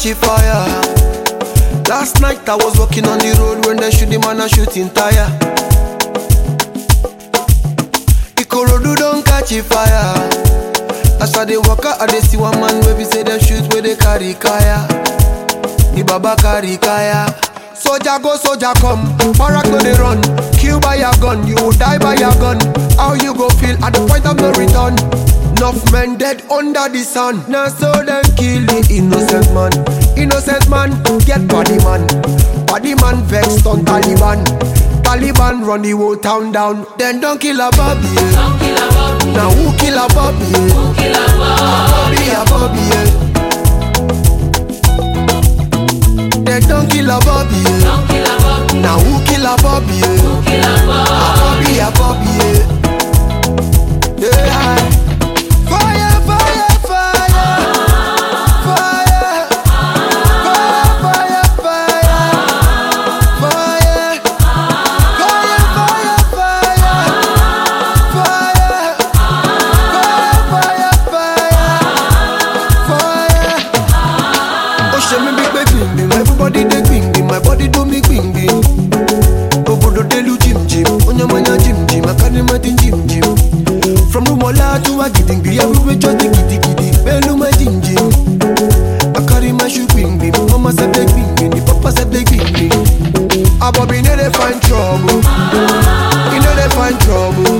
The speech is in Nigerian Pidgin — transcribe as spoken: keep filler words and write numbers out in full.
catch a fire. Last night I was walking on the road when they shoot the man a shooting tire. Ikorodu don't catch a fire. As I dey walk out, I dey see one man where we say them shoot where they carry kaya. The baba carry kaya. Soldier go, soldier come. Barak no dey run. Kill by your gun, you will die by your gun. How you go feel at the point of no return? Enough men dead under the sun. Now so them kill the innocent man. Innocent man get body man. Body man vexed on Taliban. Taliban run the whole town down. Then don't kill a Bobby. Don't kill a Bobby. Now who kill a Bobby? Who kill a Bobby? A Bobby, a Bobby. They don't kill a Bobby. Don't kill a Bobby. Now who kill a Bobby? Who kill a Bobby? A Bobby, a Bobby. Yeah. Fire, fire, fire. Fire. Fire, fire, fire. Fire. Fire, fire, fire. Fire. Fire, fire, fire. Oh, show me big baby. Everybody they bing bing. My body do me bing bing. Obodo delu jim jim. Onyamanya jim jim. I carry my thing jim jim. From Rumola to Agidingbi, everywhere just the giddy giddy. Belu my jim jim. I carry my shoe bing bing. Mama said they bing bing. The papa said they bing bing. A Bobby know they find trouble. He know they find trouble.